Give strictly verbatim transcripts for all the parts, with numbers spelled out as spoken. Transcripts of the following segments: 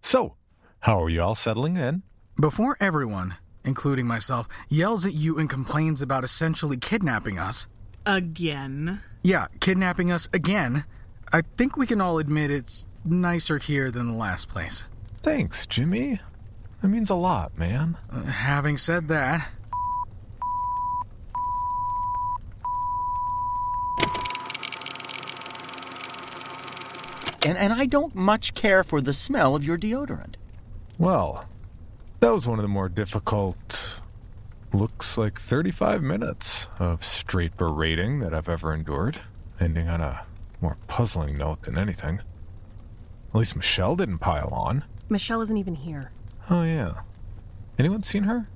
So, how are you all settling in? Before everyone, including myself, yells at you and complains about essentially kidnapping us. Again? Yeah, kidnapping us again. I think we can all admit it's nicer here than the last place. Thanks, Jimmy. That means a lot, man. Uh, having said that... And, and I don't much care for the smell of your deodorant. Well, that was one of the more difficult, looks like thirty-five minutes of straight berating that I've ever endured, ending on a more puzzling note than anything. At least Michelle didn't pile on. Michelle isn't even here. Oh, yeah. Anyone seen her?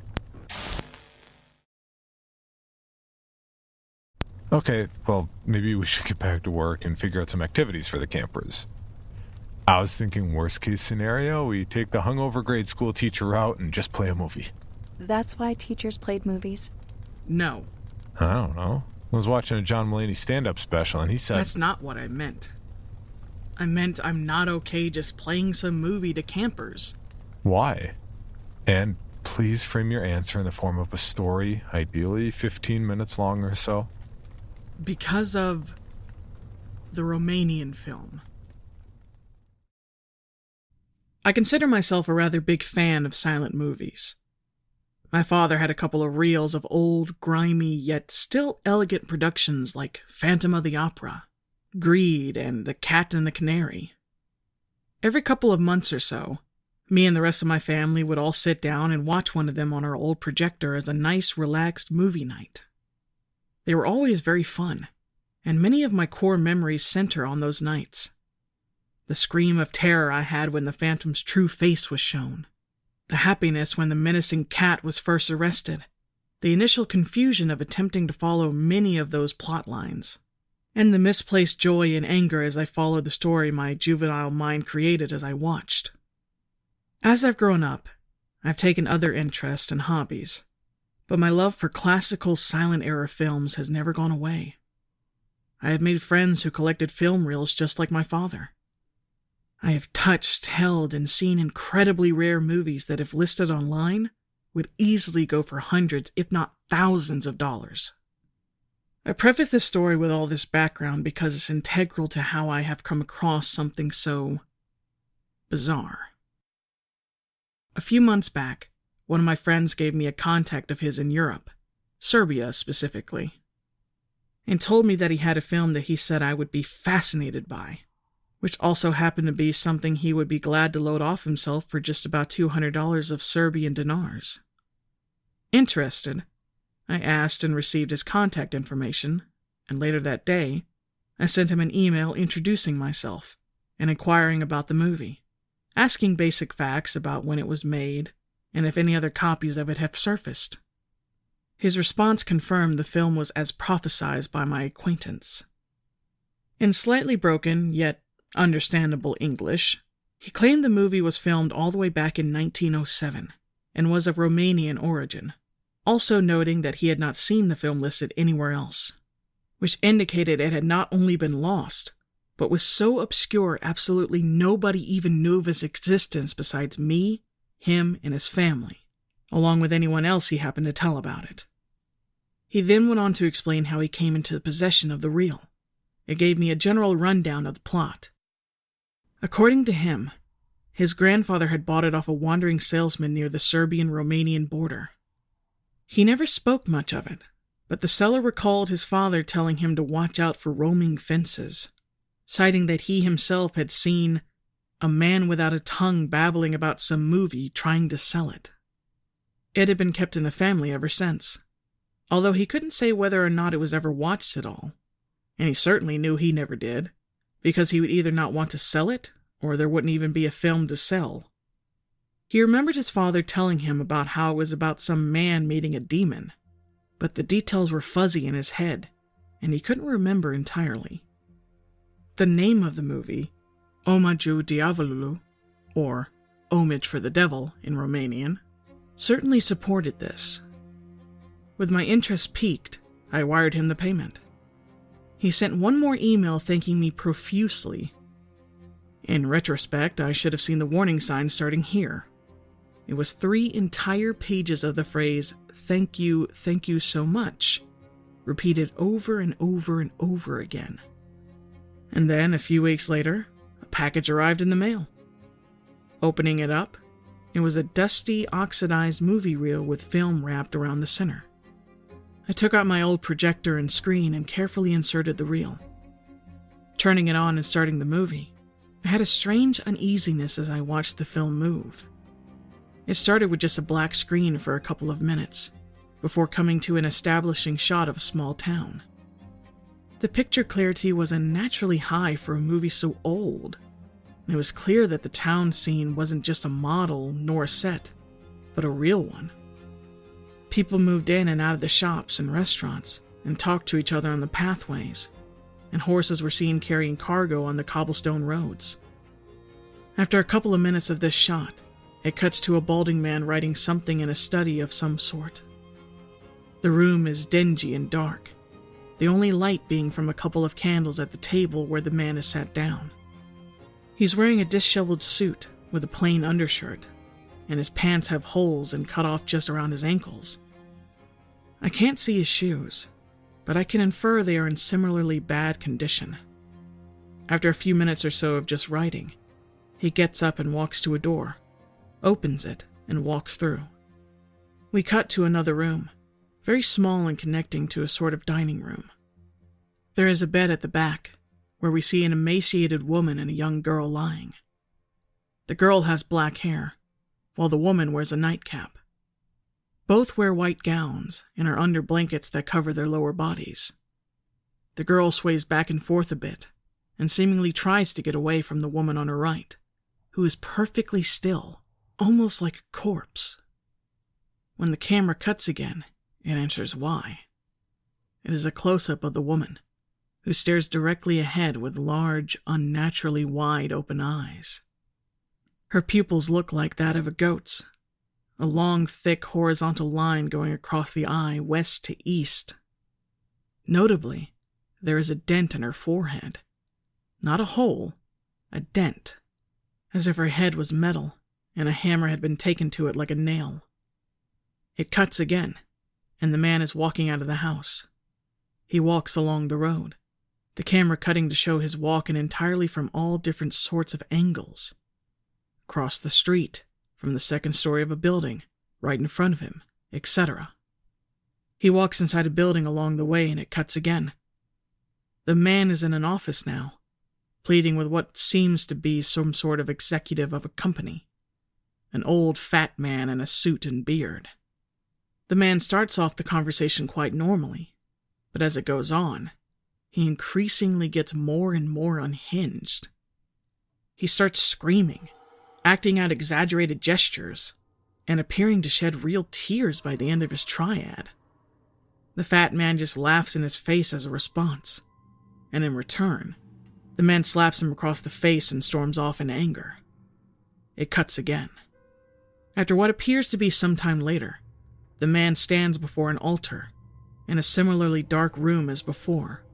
Okay, well, maybe we should get back to work and figure out some activities for the campers. I was thinking worst case scenario, we take the hungover grade school teacher out and just play a movie. That's why teachers played movies? No. I don't know. I was watching a John Mulaney stand-up special and he said... That's not what I meant. I meant I'm not okay just playing some movie to campers. Why? And please frame your answer in the form of a story, ideally fifteen minutes long or so. Because of the Romanian film. I consider myself a rather big fan of silent movies. My father had a couple of reels of old, grimy, yet still elegant productions like Phantom of the Opera, Greed, and The Cat and the Canary. Every couple of months or so, me and the rest of my family would all sit down and watch one of them on our old projector as a nice, relaxed movie night. They were always very fun, and many of my core memories center on those nights. The scream of terror I had when the Phantom's true face was shown. The happiness when the menacing cat was first arrested. The initial confusion of attempting to follow many of those plot lines. And the misplaced joy and anger as I followed the story my juvenile mind created as I watched. As I've grown up, I've taken other interests and hobbies, but my love for classical silent-era films has never gone away. I have made friends who collected film reels just like my father. I have touched, held, and seen incredibly rare movies that, if listed online, would easily go for hundreds, if not thousands of dollars. I preface this story with all this background because it's integral to how I have come across something so bizarre. A few months back, one of my friends gave me a contact of his in Europe, Serbia specifically, and told me that he had a film that he said I would be fascinated by, which also happened to be something he would be glad to load off himself for just about two hundred dollars of Serbian dinars. Interested, I asked and received his contact information, and later that day, I sent him an email introducing myself and inquiring about the movie, asking basic facts about when it was made and if any other copies of it have surfaced. His response confirmed the film was as prophesied by my acquaintance. In slightly broken, yet understandable English, he claimed the movie was filmed all the way back in nineteen oh seven and was of Romanian origin, also noting that he had not seen the film listed anywhere else, which indicated it had not only been lost, but was so obscure absolutely nobody even knew of its existence besides me, him, and his family, along with anyone else he happened to tell about it. He then went on to explain how he came into possession of the reel. It gave me a general rundown of the plot. According to him, his grandfather had bought it off a wandering salesman near the Serbian-Romanian border. He never spoke much of it, but the seller recalled his father telling him to watch out for roaming fences, citing that he himself had seen a man without a tongue babbling about some movie trying to sell it. It had been kept in the family ever since, although he couldn't say whether or not it was ever watched at all, and he certainly knew he never did, because he would either not want to sell it, or there wouldn't even be a film to sell. He remembered his father telling him about how it was about some man meeting a demon, but the details were fuzzy in his head, and he couldn't remember entirely. The name of the movie, Omagiu Diavolului, or Homage for the Devil in Romanian, certainly supported this. With my interest piqued, I wired him the payment. He sent one more email thanking me profusely. In retrospect, I should have seen the warning sign starting here. It was three entire pages of the phrase, "Thank you, thank you so much," repeated over and over and over again. And then, a few weeks later, a package arrived in the mail. Opening it up, it was a dusty, oxidized movie reel with film wrapped around the center. I took out my old projector and screen and carefully inserted the reel. Turning it on and starting the movie, I had a strange uneasiness as I watched the film move. It started with just a black screen for a couple of minutes, before coming to an establishing shot of a small town. The picture clarity was unnaturally high for a movie so old, and it was clear that the town scene wasn't just a model nor a set, but a real one. People moved in and out of the shops and restaurants and talked to each other on the pathways, and horses were seen carrying cargo on the cobblestone roads. After a couple of minutes of this shot, it cuts to a balding man writing something in a study of some sort. The room is dingy and dark, the only light being from a couple of candles at the table where the man is sat down. He's wearing a disheveled suit with a plain undershirt, and his pants have holes and cut off just around his ankles. I can't see his shoes, but I can infer they are in similarly bad condition. After a few minutes or so of just writing, he gets up and walks to a door, opens it, and walks through. We cut to another room, very small and connecting to a sort of dining room. There is a bed at the back, where we see an emaciated woman and a young girl lying. The girl has black hair, while the woman wears a nightcap. Both wear white gowns and are under blankets that cover their lower bodies. The girl sways back and forth a bit, and seemingly tries to get away from the woman on her right, who is perfectly still, almost like a corpse. When the camera cuts again, it answers why. It is a close-up of the woman, who stares directly ahead with large, unnaturally wide open eyes. Her pupils look like that of a goat's, a long, thick horizontal line going across the eye west to east. Notably, there is a dent in her forehead. Not a hole, a dent, as if her head was metal and a hammer had been taken to it like a nail. It cuts again, and the man is walking out of the house. He walks along the road, the camera cutting to show his walk in entirely from all different sorts of angles. Across the street, from the second story of a building, right in front of him, et cetera. He walks inside a building along the way and it cuts again. The man is in an office now, pleading with what seems to be some sort of executive of a company. An old fat man in a suit and beard. The man starts off the conversation quite normally, but as it goes on, he increasingly gets more and more unhinged. He starts screaming, acting out exaggerated gestures, and appearing to shed real tears by the end of his triad. The fat man just laughs in his face as a response, and in return, the man slaps him across the face and storms off in anger. It cuts again. After what appears to be some time later, the man stands before an altar, in a similarly dark room as before,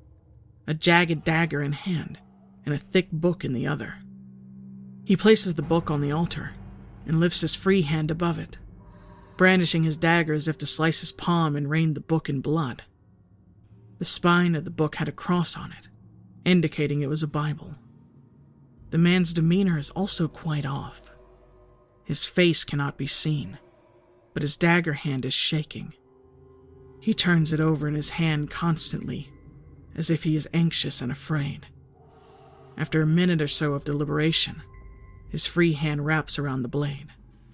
a jagged dagger in hand and a thick book in the other. He places the book on the altar and lifts his free hand above it, brandishing his dagger as if to slice his palm and rain the book in blood. The spine of the book had a cross on it, indicating it was a Bible. The man's demeanor is also quite off. His face cannot be seen, but his dagger hand is shaking. He turns it over in his hand constantly, as if he is anxious and afraid. After a minute or so of deliberation, his free hand wraps around the blade.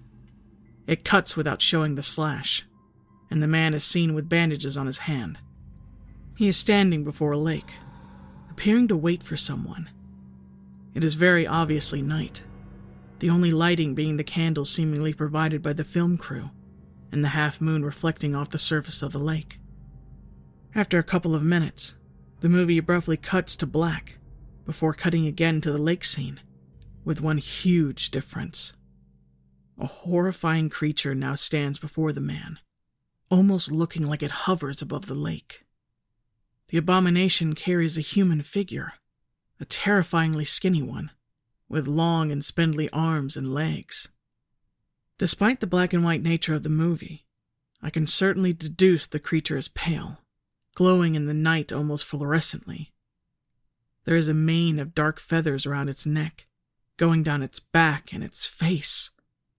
It cuts without showing the slash, and the man is seen with bandages on his hand. He is standing before a lake, appearing to wait for someone. It is very obviously night, the only lighting being the candles seemingly provided by the film crew, and the half moon reflecting off the surface of the lake. After a couple of minutes, the movie abruptly cuts to black, before cutting again to the lake scene, with one huge difference. A horrifying creature now stands before the man, almost looking like it hovers above the lake. The abomination carries a human figure, a terrifyingly skinny one, with long and spindly arms and legs. Despite the black and white nature of the movie, I can certainly deduce the creature is pale, glowing in the night almost fluorescently. There is a mane of dark feathers around its neck, going down its back and its face.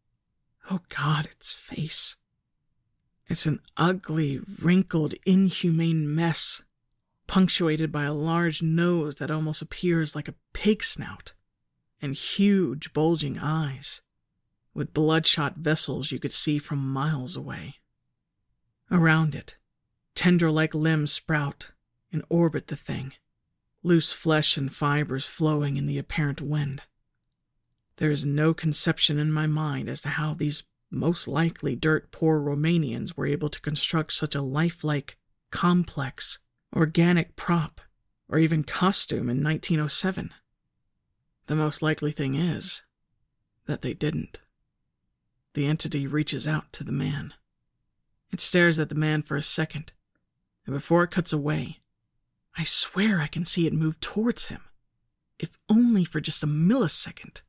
Oh God, its face. It's an ugly, wrinkled, inhumane mess, punctuated by a large nose that almost appears like a pig snout, and huge, bulging eyes, with bloodshot vessels you could see from miles away. Around it, tendril-like limbs sprout and orbit the thing, loose flesh and fibers flowing in the apparent wind. There is no conception in my mind as to how these most likely dirt-poor Romanians were able to construct such a lifelike, complex, organic prop, or even costume in nineteen oh seven. The most likely thing is that they didn't. The entity reaches out to the man. It stares at the man for a second, and before it cuts away, I swear I can see it move towards him, if only for just a millisecond.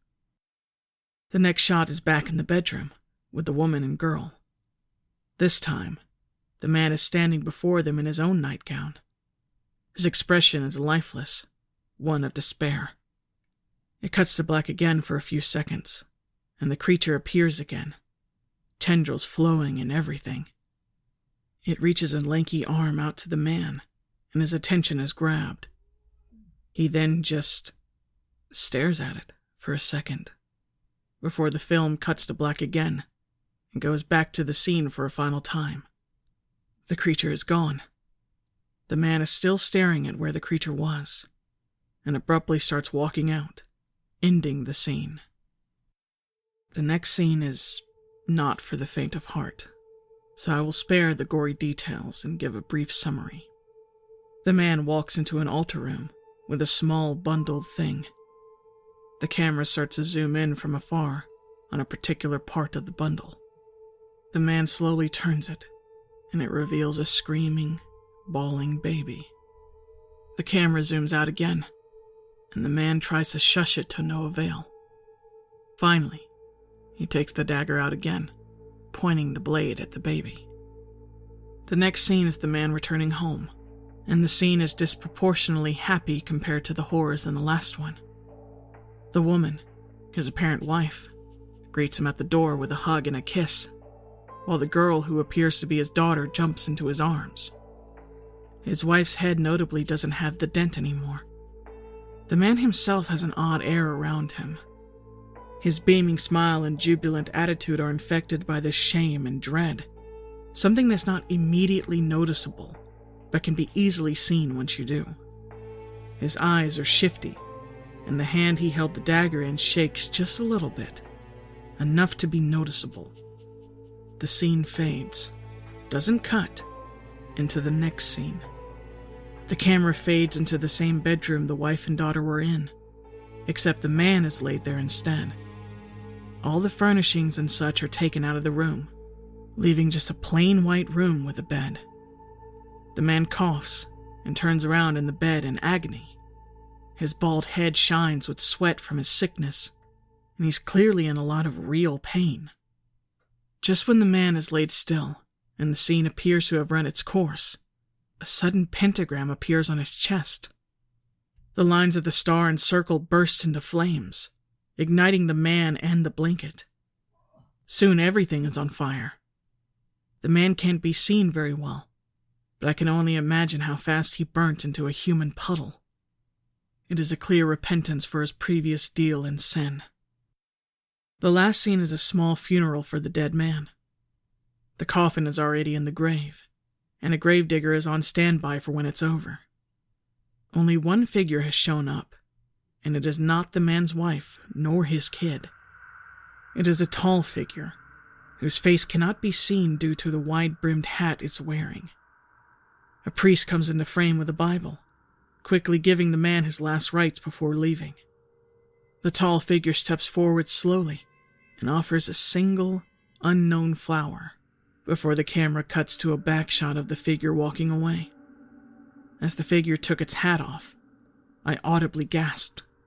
The next shot is back in the bedroom, with the woman and girl. This time, the man is standing before them in his own nightgown. His expression is lifeless, one of despair. It cuts to black again for a few seconds, and the creature appears again, tendrils flowing and everything. It reaches a lanky arm out to the man, and his attention is grabbed. He then just stares at it for a second, before the film cuts to black again, and goes back to the scene for a final time. The creature is gone. The man is still staring at where the creature was, and abruptly starts walking out, ending the scene. The next scene is not for the faint of heart, so I will spare the gory details and give a brief summary. The man walks into an altar room with a small bundled thing. The camera starts to zoom in from afar on a particular part of the bundle. The man slowly turns it, and it reveals a screaming, bawling baby. The camera zooms out again, and the man tries to shush it to no avail. Finally, he takes the dagger out again, pointing the blade at the baby. The next scene is the man returning home, and the scene is disproportionately happy compared to the horrors in the last one. The woman, his apparent wife, greets him at the door with a hug and a kiss, while the girl who appears to be his daughter jumps into his arms. His wife's head notably doesn't have the dent anymore. The man himself has an odd air around him. His beaming smile and jubilant attitude are infected by this shame and dread, something that's not immediately noticeable, but can be easily seen once you do. His eyes are shifty, and the hand he held the dagger in shakes just a little bit, enough to be noticeable. The scene fades, doesn't cut, into the next scene. The camera fades into the same bedroom the wife and daughter were in, except the man is laid there instead. All the furnishings and such are taken out of the room, leaving just a plain white room with a bed. The man coughs and turns around in the bed in agony. His bald head shines with sweat from his sickness, and he's clearly in a lot of real pain. Just when the man is laid still, and the scene appears to have run its course, a sudden pentagram appears on his chest. The lines of the star and circle burst into flames, igniting the man and the blanket. Soon everything is on fire. The man can't be seen very well, but I can only imagine how fast he burnt into a human puddle. It is a clear repentance for his previous deal in sin. The last scene is a small funeral for the dead man. The coffin is already in the grave, and a gravedigger is on standby for when it's over. Only one figure has shown up, and it is not the man's wife nor his kid. It is a tall figure, whose face cannot be seen due to the wide-brimmed hat it's wearing. A priest comes into frame with a Bible, quickly giving the man his last rites before leaving. The tall figure steps forward slowly and offers a single, unknown flower before the camera cuts to a back shot of the figure walking away. As the figure took its hat off, I audibly gasped.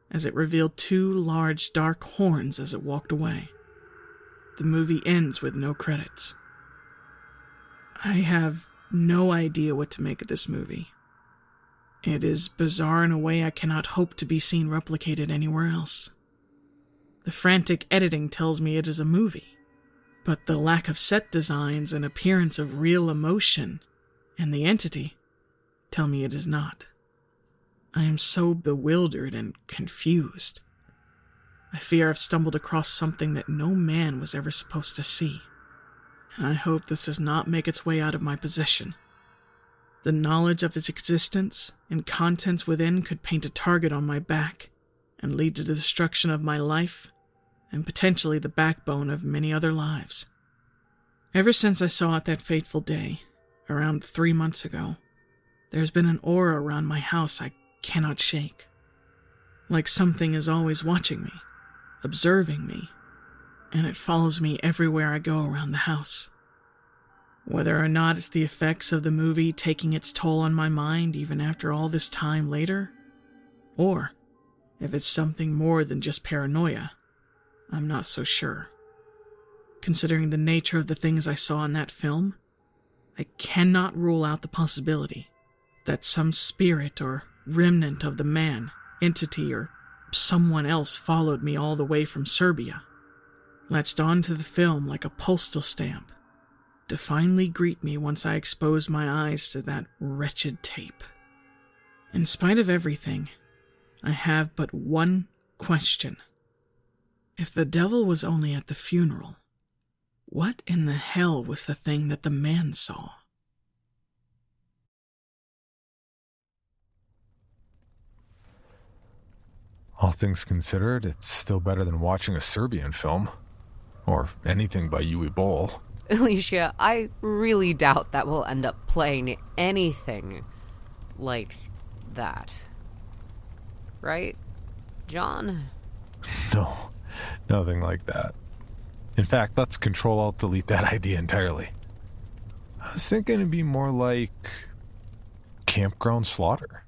as it revealed two large dark horns as it walked away. The movie ends with no credits. I have no idea what to make of this movie. It is bizarre in a way I cannot hope to be seen replicated anywhere else. The frantic editing tells me it is a movie, but the lack of set designs and appearance of real emotion and the entity tell me it is not. I am so bewildered and confused. I fear I've stumbled across something that no man was ever supposed to see, and I hope this does not make its way out of my possession. The knowledge of its existence and contents within could paint a target on my back and lead to the destruction of my life and potentially the backbone of many other lives. Ever since I saw it that fateful day, around three months ago, there's been an aura around my house I cannot shake. Like something is always watching me, observing me, and it follows me everywhere I go around the house. Whether or not it's the effects of the movie taking its toll on my mind even after all this time later, or if it's something more than just paranoia, I'm not so sure. Considering the nature of the things I saw in that film, I cannot rule out the possibility that some spirit or remnant of the man, entity, or someone else followed me all the way from Serbia, latched onto the film like a postal stamp, to finally greet me once I exposed my eyes to that wretched tape. In spite of everything, I have but one question. If the devil was only at the funeral, what in the hell was the thing that the man saw? All things considered, it's still better than watching a Serbian film. Or anything by Uwe Boll. Alicia, I really doubt that we'll end up playing anything like that. Right, John? No, nothing like that. In fact, let's Control-Alt-Delete that idea entirely. I was thinking it'd be more like Campground Slaughter.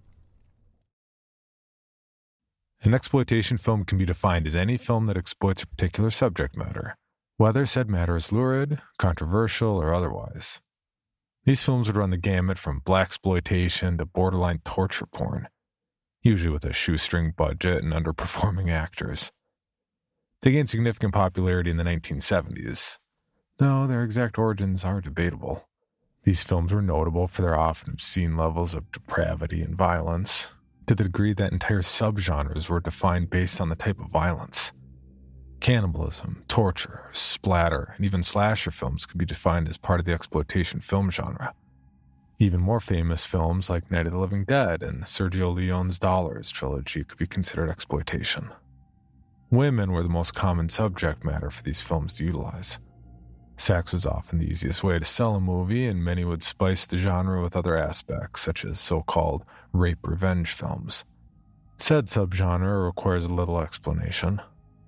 An exploitation film can be defined as any film that exploits a particular subject matter, whether said matter is lurid, controversial, or otherwise. These films would run the gamut from blaxploitation to borderline torture porn, usually with a shoestring budget and underperforming actors. They gained significant popularity in the nineteen seventies, though their exact origins are debatable. These films were notable for their often obscene levels of depravity and violence, to the degree that entire subgenres were defined based on the type of violence. Cannibalism, torture, splatter, and even slasher films could be defined as part of the exploitation film genre. Even more famous films like Night of the Living Dead and Sergio Leone's Dollars trilogy could be considered exploitation. Women were the most common subject matter for these films to utilize. Sex was often the easiest way to sell a movie, and many would spice the genre with other aspects, such as so-called rape revenge films. Said subgenre requires little explanation.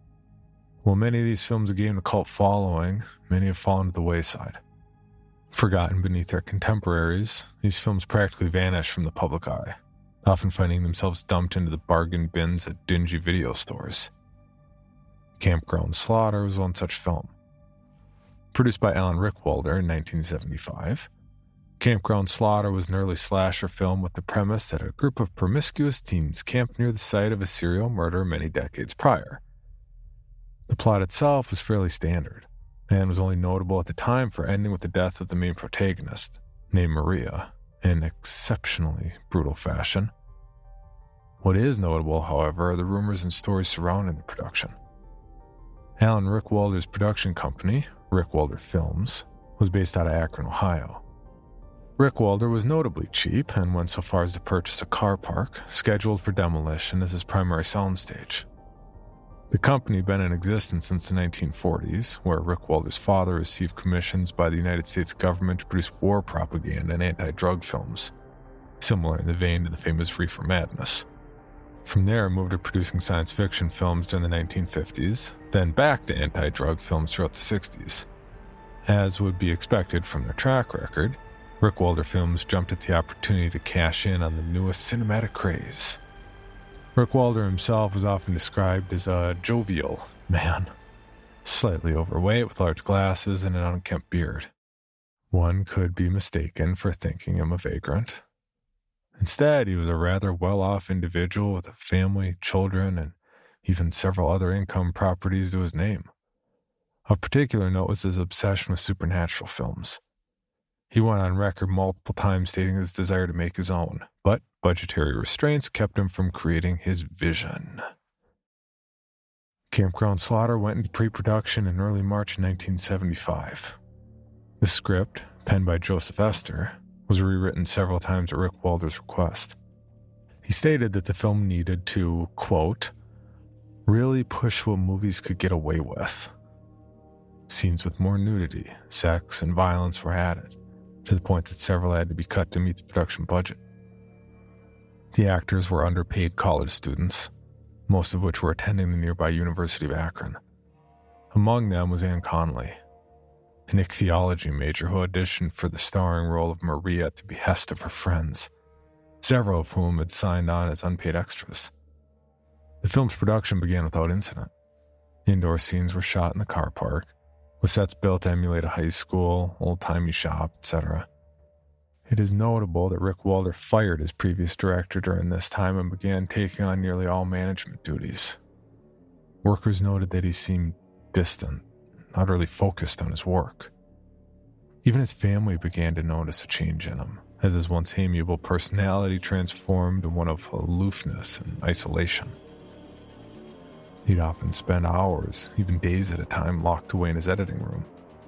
While many of these films have gained a cult following, many have fallen to the wayside. Forgotten beneath their contemporaries, these films practically vanish from the public eye, often finding themselves dumped into the bargain bins at dingy video stores. Campground Slaughter was one such film. Produced by Alan Rickwalder in nineteen seventy-five, Campground Slaughter was an early slasher film with the premise that a group of promiscuous teens camped near the site of a serial murder many decades prior. The plot itself was fairly standard, and was only notable at the time for ending with the death of the main protagonist, named Maria, in exceptionally brutal fashion. What is notable, however, are the rumors and stories surrounding the production. Alan Rickwalder's production company, Rickwalder Films, was based out of Akron, Ohio. Rickwalder was notably cheap and went so far as to purchase a car park scheduled for demolition as his primary soundstage. The company had been in existence since the nineteen forties, where Rickwalder's father received commissions by the United States government to produce war propaganda and anti-drug films, similar in the vein to the famous Reefer Madness. From there, moved to producing science fiction films during the nineteen fifties, then back to anti-drug films throughout the sixties. As would be expected from their track record, Rickwalder Films jumped at the opportunity to cash in on the newest cinematic craze. Rick Walder himself was often described as a jovial man, slightly overweight with large glasses and an unkempt beard. One could be mistaken for thinking him a vagrant. Instead, he was a rather well-off individual with a family, children, and even several other income properties to his name. Of particular note was his obsession with supernatural films. He went on record multiple times stating his desire to make his own, but budgetary restraints kept him from creating his vision. Campground Slaughter went into pre-production in early March nineteen seventy-five. The script, penned by Joseph Esther, was rewritten several times at Rick Walder's request. He stated that the film needed to, quote, really push what movies could get away with. Scenes with more nudity, sex, and violence were added, to the point that several had to be cut to meet the production budget. The actors were underpaid college students, most of which were attending the nearby University of Akron. Among them was Anne Conley, an ichthyology major who auditioned for the starring role of Maria at the behest of her friends, several of whom had signed on as unpaid extras. The film's production began without incident. Indoor scenes were shot in the car park, with sets built to emulate a high school, old-timey shop, et cetera. It is notable that Rick Walder fired his previous director during this time and began taking on nearly all management duties. Workers noted that he seemed distant, not really focused on his work. Even his family began to notice a change in him, as his once amiable personality transformed to one of aloofness and isolation. He'd often spend hours, even days at a time, locked away in his editing room.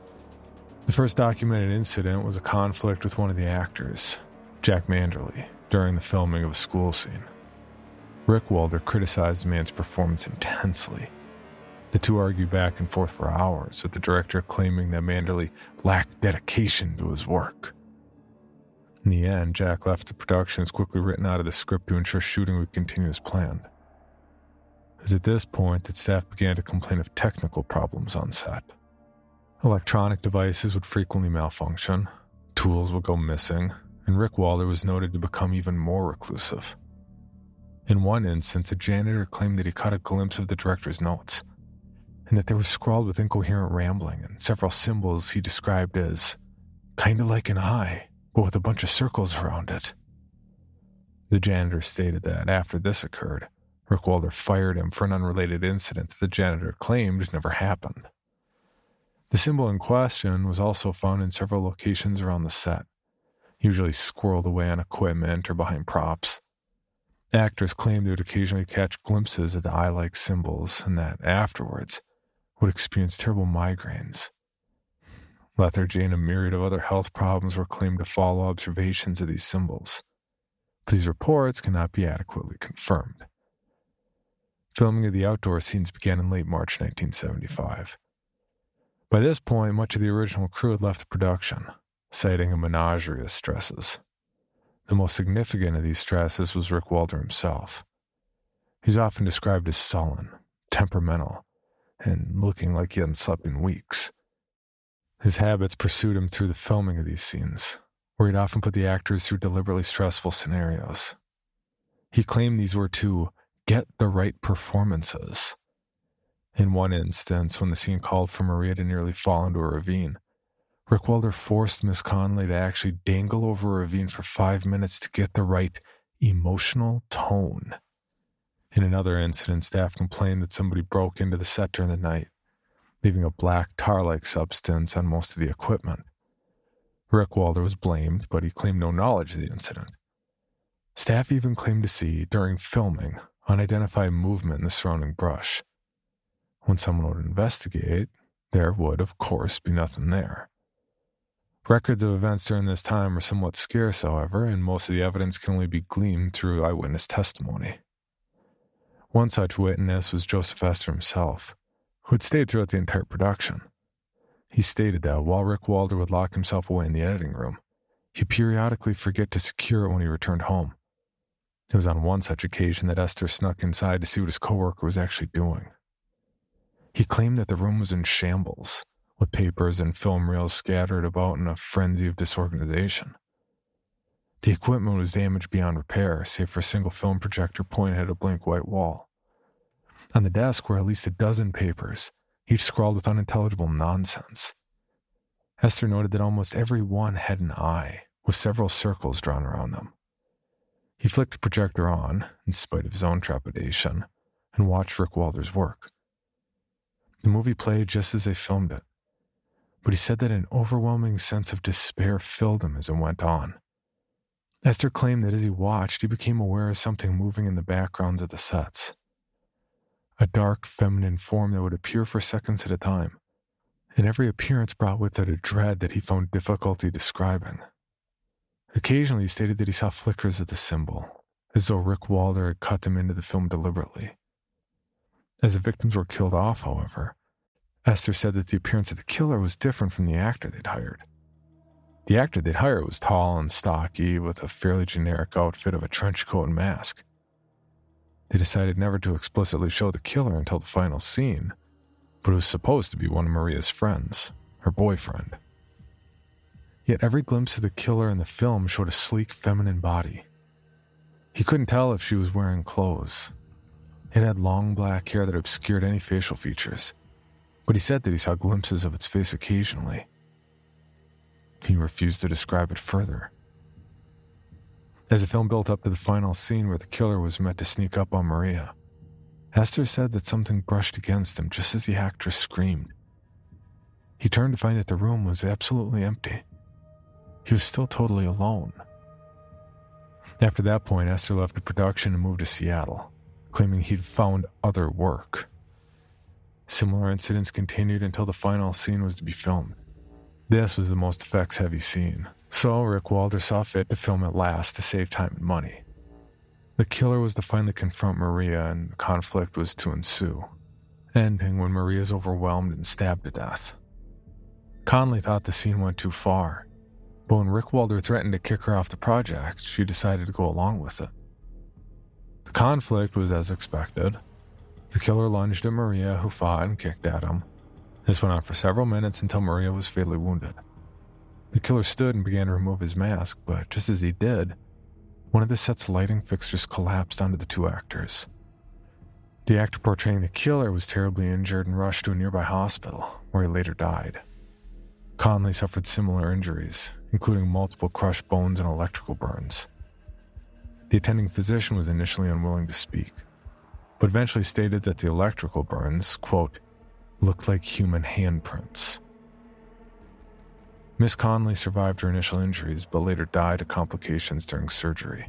The first documented incident was a conflict with one of the actors, Jack Manderly, during the filming of a school scene. Rick Walder criticized the man's performance intensely. The two argued back and forth for hours, with the director claiming that Manderly lacked dedication to his work. In the end, Jack left the production as quickly written out of the script to ensure shooting would continue as planned. It was at this point that staff began to complain of technical problems on set. Electronic devices would frequently malfunction, tools would go missing, and Rick Walder was noted to become even more reclusive. In one instance, a janitor claimed that he caught a glimpse of the director's notes, and that they were scrawled with incoherent rambling and several symbols he described as kinda like an eye, but with a bunch of circles around it. The janitor stated that after this occurred, Rick Walder fired him for an unrelated incident that the janitor claimed never happened. The symbol in question was also found in several locations around the set, usually squirreled away on equipment or behind props. Actors claimed they would occasionally catch glimpses of the eye-like symbols and that, afterwards, would experience terrible migraines. Lethargy and a myriad of other health problems were claimed to follow observations of these symbols, but these reports cannot be adequately confirmed. Filming of the outdoor scenes began in late March nineteen seventy-five. By this point, much of the original crew had left the production, citing a menagerie of stresses. The most significant of these stresses was Rick Walder himself. He was often described as sullen, temperamental, and looking like he hadn't slept in weeks. His habits pursued him through the filming of these scenes, where he'd often put the actors through deliberately stressful scenarios. He claimed these were to get the right performances. In one instance, when the scene called for Maria to nearly fall into a ravine, Rick Walder forced Miss Conley to actually dangle over a ravine for five minutes to get the right emotional tone. In another incident, staff complained that somebody broke into the set during the night, leaving a black tar-like substance on most of the equipment. Rick Walder was blamed, but he claimed no knowledge of the incident. Staff even claimed to see, during filming, unidentified movement in the surrounding brush. When someone would investigate, there would, of course, be nothing there. Records of events during this time are somewhat scarce, however, and most of the evidence can only be gleaned through eyewitness testimony. One such witness was Joseph Esther himself, who had stayed throughout the entire production. He stated that while Rick Walder would lock himself away in the editing room, he'd periodically forget to secure it when he returned home. It was on one such occasion that Esther snuck inside to see what his coworker was actually doing. He claimed that the room was in shambles, with papers and film reels scattered about in a frenzy of disorganization. The equipment was damaged beyond repair, save for a single film projector pointed at a blank white wall. On the desk were at least a dozen papers, each scrawled with unintelligible nonsense. Esther noted that almost every one had an eye, with several circles drawn around them. He flicked the projector on, in spite of his own trepidation, and watched Rick Walder's work. The movie played just as they filmed it, but he said that an overwhelming sense of despair filled him as it went on. Esther claimed that as he watched, he became aware of something moving in the backgrounds of the sets. A dark, feminine form that would appear for seconds at a time, and every appearance brought with it a dread that he found difficulty describing. Occasionally, he stated that he saw flickers of the symbol, as though Rick Walder had cut them into the film deliberately. As the victims were killed off, however, Esther said that the appearance of the killer was different from the actor they'd hired. The actor they'd hired was tall and stocky, with a fairly generic outfit of a trench coat and mask. They decided never to explicitly show the killer until the final scene, but it was supposed to be one of Maria's friends, her boyfriend. Yet every glimpse of the killer in the film showed a sleek feminine body. He couldn't tell if she was wearing clothes. It had long black hair that obscured any facial features, but he said that he saw glimpses of its face occasionally. He refused to describe it further. As the film built up to the final scene where the killer was meant to sneak up on Maria, Esther said that something brushed against him just as the actress screamed. He turned to find that the room was absolutely empty. He was still totally alone. After that point, Esther left the production and moved to Seattle, claiming he'd found other work. Similar incidents continued until the final scene was to be filmed. This was the most effects-heavy scene, so Rick Walder saw fit to film it last to save time and money. The killer was to finally confront Maria, and the conflict was to ensue, ending when Maria is overwhelmed and stabbed to death. Conley thought the scene went too far, but when Rick Walder threatened to kick her off the project, she decided to go along with it. The conflict was as expected. The killer lunged at Maria, who fought and kicked at him. This went on for several minutes until Maria was fatally wounded. The killer stood and began to remove his mask, but just as he did, one of the set's lighting fixtures collapsed onto the two actors. The actor portraying the killer was terribly injured and rushed to a nearby hospital, where he later died. Conley suffered similar injuries, including multiple crushed bones and electrical burns. The attending physician was initially unwilling to speak, but eventually stated that the electrical burns, quote, looked like human handprints. Miss Conley survived her initial injuries, but later died of complications during surgery.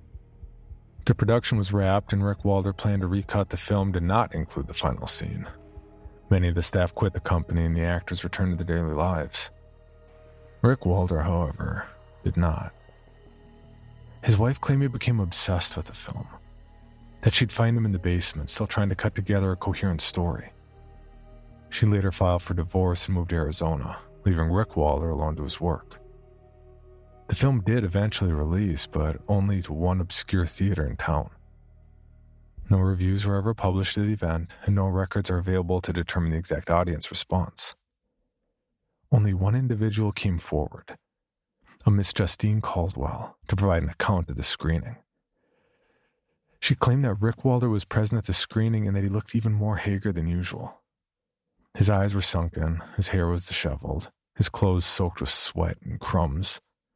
The production was wrapped, and Rick Walder planned to recut the film to not include the final scene. Many of the staff quit the company, and the actors returned to their daily lives. Rick Walder, however, did not. His wife claimed he became obsessed with the film, that she'd find him in the basement, still trying to cut together a coherent story. She later filed for divorce and moved to Arizona, leaving Rick Walder alone to his work. The film did eventually release, but only to one obscure theater in town. No reviews were ever published of the event, and no records are available to determine the exact audience response. Only one individual came forward, a Miss Justine Caldwell, to provide an account of the screening. She claimed that Rick Walder was present at the screening and that he looked even more haggard than usual. His eyes were sunken, his hair was disheveled, his clothes soaked with sweat and crumbs.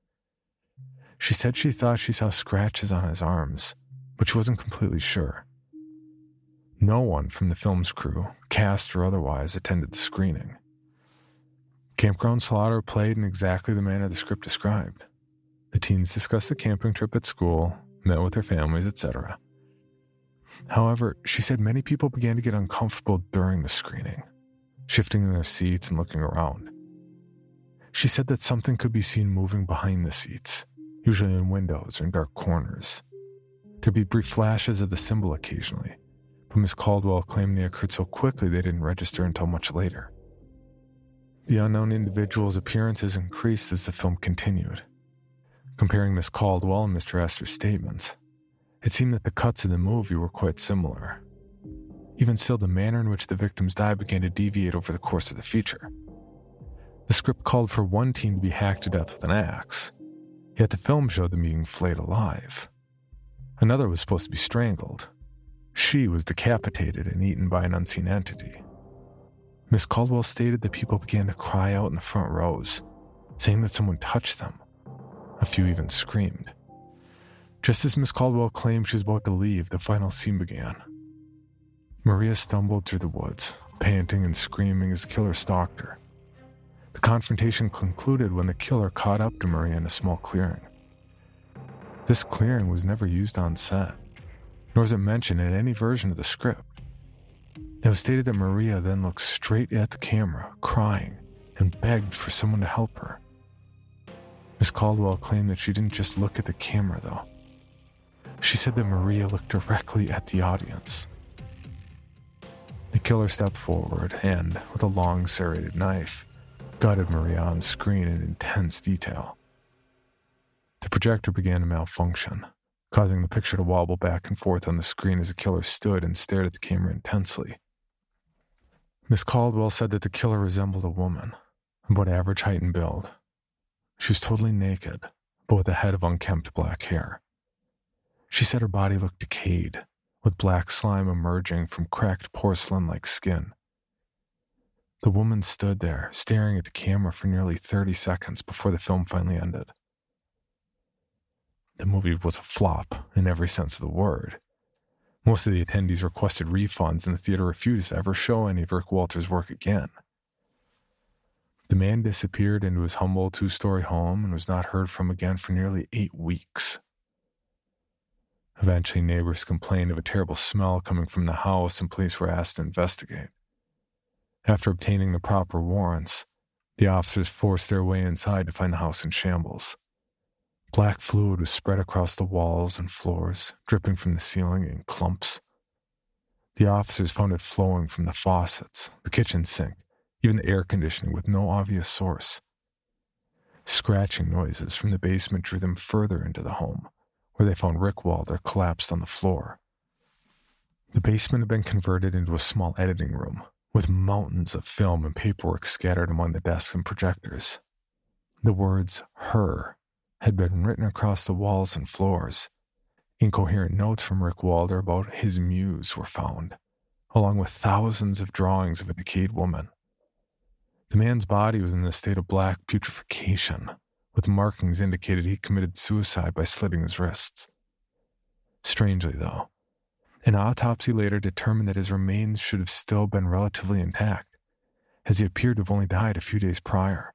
She said she thought she saw scratches on his arms, but she wasn't completely sure. No one from the film's crew, cast or otherwise, attended the screening. Campground Slaughter played in exactly the manner the script described. The teens discussed the camping trip at school, met with their families, et cetera. However, she said many people began to get uncomfortable during the screening, shifting in their seats and looking around. She said that something could be seen moving behind the seats, usually in windows or in dark corners. There'd be brief flashes of the symbol occasionally, but Miss Caldwell claimed they occurred so quickly they didn't register until much later. The unknown individual's appearances increased as the film continued. Comparing Miss Caldwell and Mister Esther's statements, it seemed that the cuts in the movie were quite similar. Even still, the manner in which the victims died began to deviate over the course of the feature. The script called for one teen to be hacked to death with an axe, Yet the film showed them being flayed alive. Another was supposed to be strangled. She was decapitated and eaten by an unseen entity. Miss Caldwell stated that people began to cry out in the front rows, saying that someone touched them. A few even screamed. Just as Miss Caldwell claimed she was about to leave, the final scene began. Maria stumbled through the woods, panting and screaming as the killer stalked her. The confrontation concluded when the killer caught up to Maria in a small clearing. This clearing was never used on set, nor is it mentioned in any version of the script. It was stated that Maria then looked straight at the camera, crying, and begged for someone to help her. Miss Caldwell claimed that she didn't just look at the camera, though. She said that Maria looked directly at the audience. The killer stepped forward and, with a long serrated knife, gutted Maria on screen in intense detail. The projector began to malfunction, causing the picture to wobble back and forth on the screen as the killer stood and stared at the camera intensely. Miss Caldwell said that the killer resembled a woman, about average height and build. She was totally naked, but with a head of unkempt black hair. She said her body looked decayed, with black slime emerging from cracked porcelain-like skin. The woman stood there, staring at the camera for nearly thirty seconds before the film finally ended. The movie was a flop in every sense of the word. Most of the attendees requested refunds, and the theater refused to ever show any of Rick Walters' work again. The man disappeared into his humble two-story home and was not heard from again for nearly eight weeks. Eventually, neighbors complained of a terrible smell coming from the house, and police were asked to investigate. After obtaining the proper warrants, the officers forced their way inside to find the house in shambles. Black fluid was spread across the walls and floors, dripping from the ceiling in clumps. The officers found it flowing from the faucets, the kitchen sink, even the air conditioning with no obvious source. Scratching noises from the basement drew them further into the home, where they found Rick Walter collapsed on the floor. The basement had been converted into a small editing room, with mountains of film and paperwork scattered among the desks and projectors. The words, "her," had been written across the walls and floors. Incoherent notes from Rick Walter about his muse were found, along with thousands of drawings of a decayed woman. The man's body was in a state of black putrefaction, with markings indicated he committed suicide by slitting his wrists. Strangely, though, an autopsy later determined that his remains should have still been relatively intact, as he appeared to have only died a few days prior.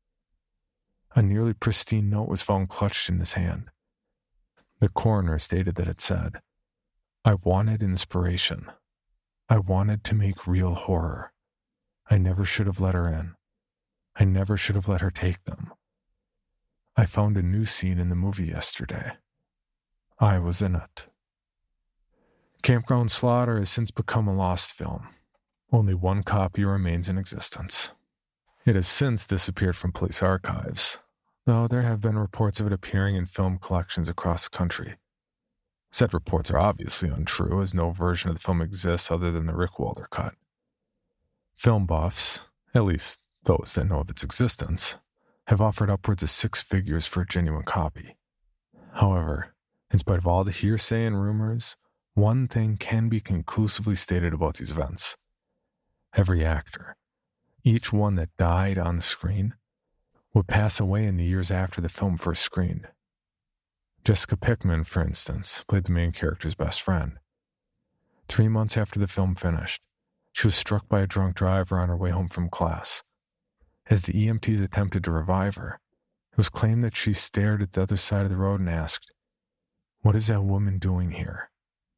A nearly pristine note was found clutched in his hand. The coroner stated that it said, "I wanted inspiration. I wanted to make real horror. I never should have let her in. I never should have let her take them. I found a new scene in the movie yesterday. I was in it." Campground Slaughter has since become a lost film. Only one copy remains in existence. It has since disappeared from police archives, though there have been reports of it appearing in film collections across the country. Said reports are obviously untrue, as no version of the film exists other than the Rick Walter cut. Film buffs, at least those that know of its existence, have offered upwards of six figures for a genuine copy. However, in spite of all the hearsay and rumors, one thing can be conclusively stated about these events. Every actor, each one that died on the screen, would pass away in the years after the film first screened. Jessica Pickman, for instance, played the main character's best friend. Three months after the film finished, she was struck by a drunk driver on her way home from class. As the E M Ts attempted to revive her, it was claimed that she stared at the other side of the road and asked, "What is that woman doing here?"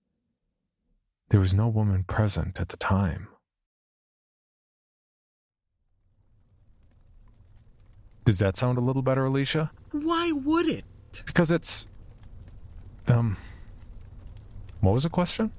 There was no woman present at the time. Does that sound a little better, Alicia? Why would it? Because it's... Um... What was the question?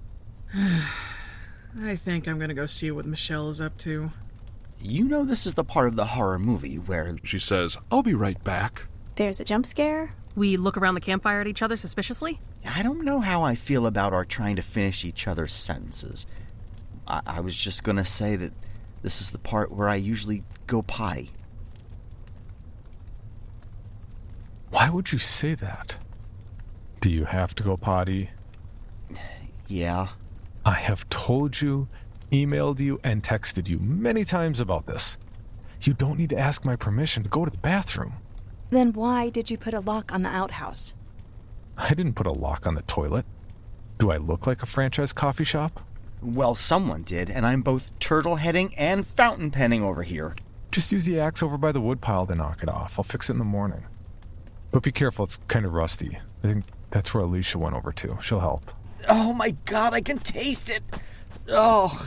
I think I'm gonna go see what Michelle is up to. You know this is the part of the horror movie where... She says, "I'll be right back." There's a jump scare. We look around the campfire at each other suspiciously? I don't know how I feel about our trying to finish each other's sentences. I, I was just gonna say that this is the part where I usually go potty. Why would you say that? Do you have to go potty? Yeah. I have told you, emailed you, and texted you many times about this. You don't need to ask my permission to go to the bathroom. Then why did you put a lock on the outhouse? I didn't put a lock on the toilet. Do I look like a franchise coffee shop? Well, someone did, and I'm both turtle heading and fountain penning over here. Just use the axe over by the woodpile to knock it off. I'll fix it in the morning. But be careful, it's kind of rusty. I think that's where Alicia went over to. She'll help. Oh my god, I can taste it! Oh.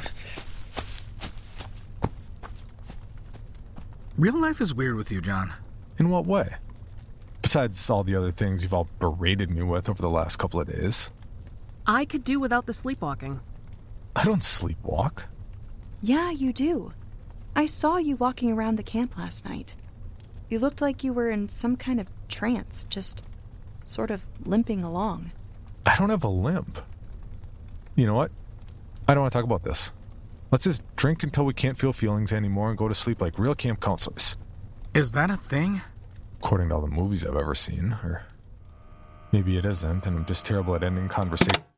Real life is weird with you, John. In what way? Besides all the other things you've all berated me with over the last couple of days. I could do without the sleepwalking. I don't sleepwalk. Yeah, you do. I saw you walking around the camp last night. You looked like you were in some kind of trance, just sort of limping along. I don't have a limp. You know what? I don't want to talk about this. Let's just drink until we can't feel feelings anymore and go to sleep like real camp counselors. Is that a thing? According to all the movies I've ever seen. Or maybe it isn't, and I'm just terrible at ending conversation.